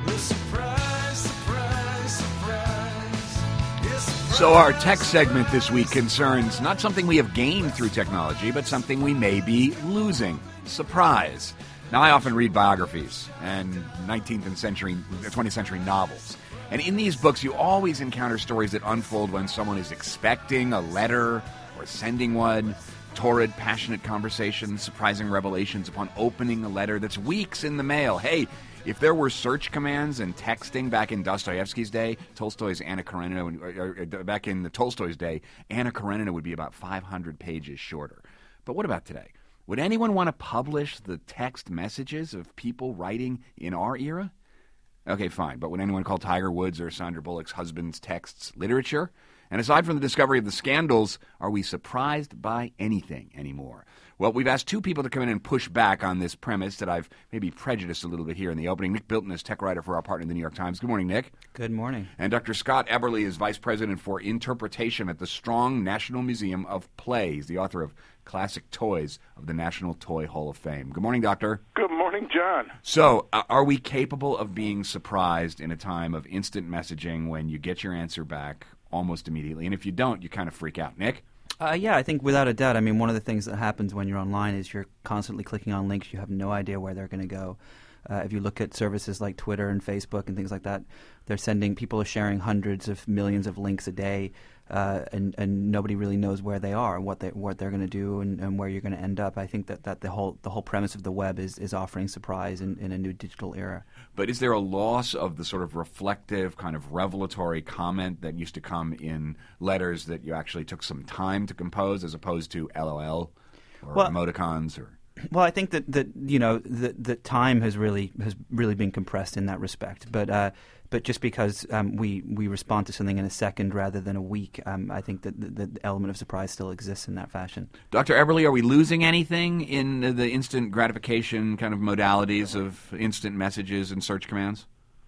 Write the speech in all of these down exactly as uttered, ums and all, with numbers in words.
Surprise, surprise, surprise. Yes, So our tech segment this week concerns not something we have gained through technology, but something we may be losing. Surprise. Now, I often read biographies and nineteenth and century, twentieth century novels. And in these books, you always encounter stories that unfold when someone is expecting a letter or sending one. Torrid, passionate conversations, surprising revelations upon opening a letter that's weeks in the mail. Hey, if there were search commands and texting back in Dostoevsky's day, Tolstoy's Anna Karenina, or, or, back in the Tolstoy's day, Anna Karenina would be about five hundred pages shorter. But what about today? Would anyone want to publish the text messages of people writing in our era? Okay, fine. But would anyone call Tiger Woods or Sandra Bullock's husband's texts literature? And aside from the discovery of the scandals, are we surprised by anything anymore? Well, we've asked two people to come in and push back on this premise that I've maybe prejudiced a little bit here in the opening. Nick Bilton is tech writer for our partner, the New York Times. Good morning, Nick. Good morning. And Doctor Scott Eberly is vice president for interpretation at the Strong National Museum of Play. He's the author of Classic Toys of the National Toy Hall of Fame. Good morning, Doctor. Good morning, John. So, uh, are we capable of being surprised in a time of instant messaging when you get your answer back almost immediately? And if you don't, you kind of freak out. Nick? Uh, yeah, I think without a doubt. I mean, one of the things that happens when you're online is you're constantly clicking on links. You have no idea where they're going to go. Uh, if you look at services like Twitter and Facebook and things like that, they're sending, people are sharing hundreds of millions of links a day, uh, and, and nobody really knows where they are and what they what they're going to do and, and where you're going to end up. I think that, that the whole the whole premise of the web is, is offering surprise in, in a new digital era. But is there a loss of the sort of reflective, kind of revelatory comment that used to come in letters that you actually took some time to compose as opposed to LOL or well, emoticons or... Well, I think that, that you know the the time has really has really been compressed in that respect. But uh, but just because um, we we respond to something in a second rather than a week, um, I think that the, the element of surprise still exists in that fashion. Doctor Eberly, are we losing anything in the instant gratification kind of modalities of instant messages and search commands?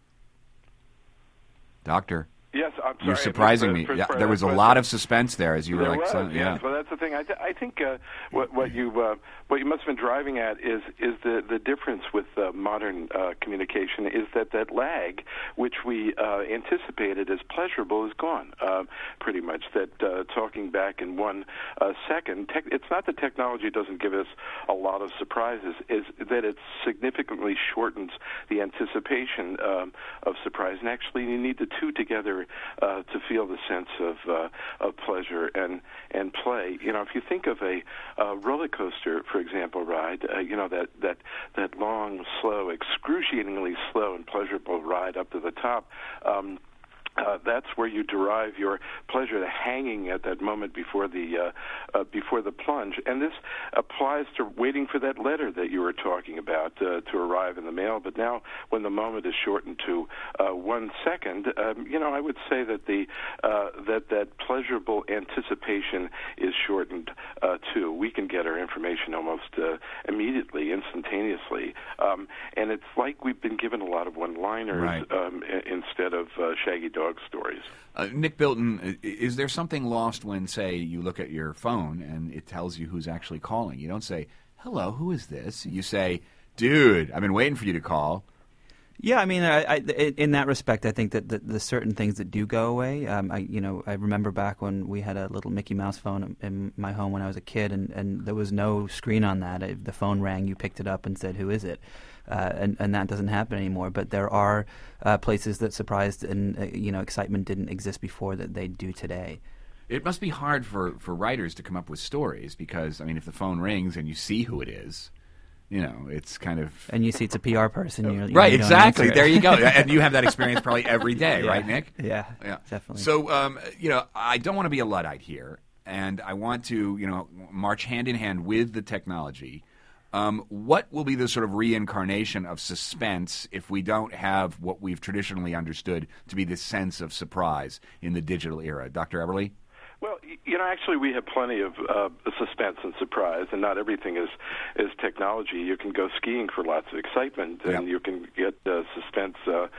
Doctor. Yes, I'm sorry. You're surprising me. Yeah, there was a lot of suspense there as you were there like, was, so, yeah. Yes. Well, that's the thing. I, th- I think uh, what, what you uh, what you must have been driving at is is the the difference with uh, modern uh, communication is that that lag, which we uh, anticipated as pleasurable, is gone. Uh, pretty much that uh, talking back in one uh, second. Tech, it's not that technology doesn't give us a lot of surprises. Is that it significantly shortens the anticipation um, of surprise, and actually you need the two together. Uh, to feel the sense of uh, of pleasure and and play. You know, if you think of a uh, roller coaster, for example, ride, uh, you know that that that long, slow, excruciatingly slow and pleasurable ride up to the top. Um, Uh, that's where you derive your pleasure, the hanging at that moment before the uh, uh, before the plunge, and this applies to waiting for that letter that you were talking about uh, to arrive in the mail. But now, when the moment is shortened to uh, one second, um, you know, I would say that the uh, that that pleasurable anticipation is shortened uh, too. We can get our information almost uh, immediately, instantaneously, um, and it's like we've been given a lot of one-liners Right. um, i- instead of uh, shaggy dog stories. Uh, Nick Bilton, is there something lost when, say, you look at your phone and it tells you who's actually calling? You don't say, hello, who is this? You say, dude, I've been waiting for you to call. Yeah, I mean, I, I, in that respect, I think that the, the certain things that do go away. Um, I, you know, I remember back when we had a little Mickey Mouse phone in my home when I was a kid, and, and there was no screen on that. If the phone rang, you picked it up and said, "Who is it?" Uh, and, and that doesn't happen anymore. But there are uh, places that surprised and uh, you know excitement didn't exist before that they do today. It must be hard for, for writers to come up with stories because, I mean, if the phone rings and you see who it is, you know, it's kind of... And you see it's a P R person. You're, you right, don't exactly. answer it. There you go. And you have that experience probably every day, Yeah. right, Nick? Yeah, Yeah, definitely. So, um, you know, I don't want to be a Luddite here, and I want to, you know, march hand in hand with the technology. Um, what will be the sort of reincarnation of suspense if we don't have what we've traditionally understood to be this sense of surprise in the digital era? Doctor Eberly? Well, you know, actually, we have plenty of uh, suspense and surprise, and not everything is is technology. You can go skiing for lots of excitement, and Yep. you can get uh, suspense uh, uh,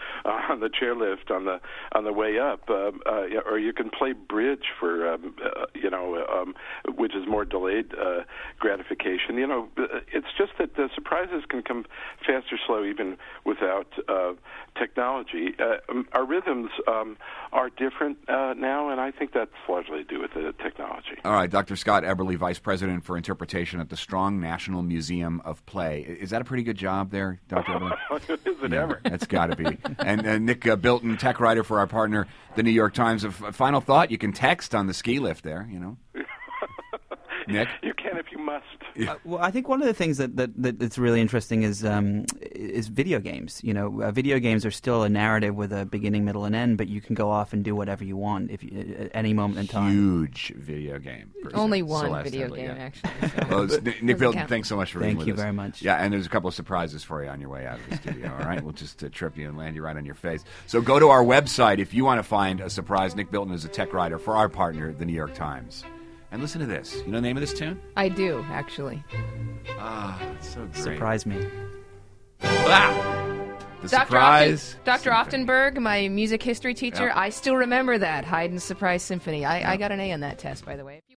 on the chairlift on the on the way up, uh, uh, or you can play bridge for um, uh, you know, um, which is more delayed uh, gratification. You know, it's just that the surprises can come fast or slow even without uh, technology. Uh, um, our rhythms um, are different uh, now, and I think that's largely to do with the technology. All right, Doctor Scott Eberly, Vice President for Interpretation at the Strong National Museum of Play. Is that a pretty good job there, Doctor Eberly? Is it Yeah, ever? that's got to be. And uh, Nick uh, Bilton, tech writer for our partner, the New York Times. A f- final thought: you can text on the ski lift there. You know, Nick. You can if you must. Uh, well, I think one of the things that, that, that that's really interesting is um, is video games. You know, uh, video games are still a narrative with a beginning, middle, and end, but you can go off and do whatever you want if you, at any moment in time. Huge video game. person. Only one Celeste video Headley, game, yeah. actually. so. Well, it's- Nick Doesn't Bilton, count. thanks so much for being Thank with you us. very much. Yeah, and there's a couple of surprises for you on your way out of the studio, all right? We'll just uh, trip you and land you right on your face. So go to our website if you want to find a surprise. Nick Bilton is a tech writer for our partner, the New York Times. And listen to this. You know the name of this tune? I do, actually. Ah, it's so great. Surprise me. Ah! The Doctor surprise. Doctor Symphony. Offenberg, my music history teacher, Yeah. I still remember that Haydn's Surprise Symphony. I, I got an A on that test, by the way.